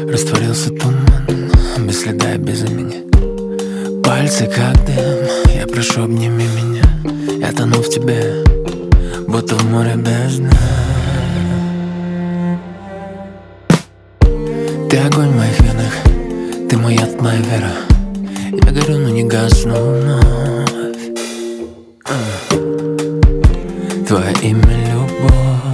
Растворился туман, без следа и без имени. Пальцы как дым, я прошу, обними меня. Я тону в тебе, будто в море без дна. Ты огонь в моих венах, ты мой яд, моя вера. Я горю, но не гасну вновь. Твое имя — любовь.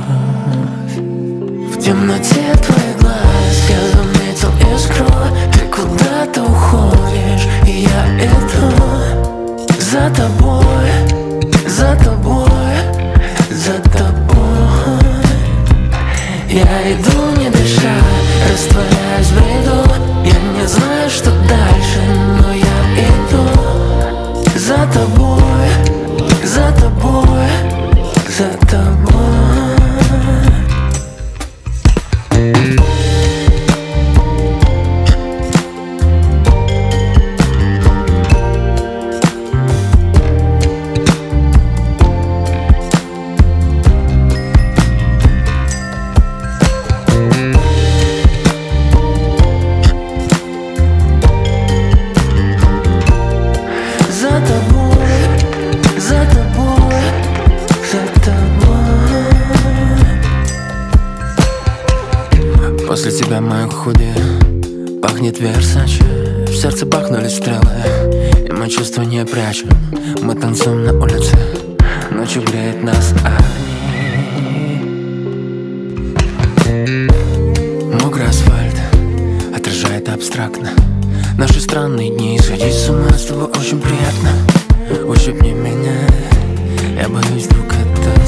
В темноте твоих глаз я заметил искру. Ты куда-то уходишь, и я иду за тобой, за тобой, за тобой. Я иду не дыша, растворяюсь в бреду. Я не знаю, что дальше, но я иду за тобой, за тобой, за тобой. После тебя мои худи пахнет Версаче. В сердце бахнули стрелы, и мы чувства не прячем. Мы танцуем на улице, ночью греет нас огни. Мокрый асфальт отражает абстрактно наши странные дни. Сходить с ума с тобой очень приятно. Ущипни меня, я боюсь, вдруг это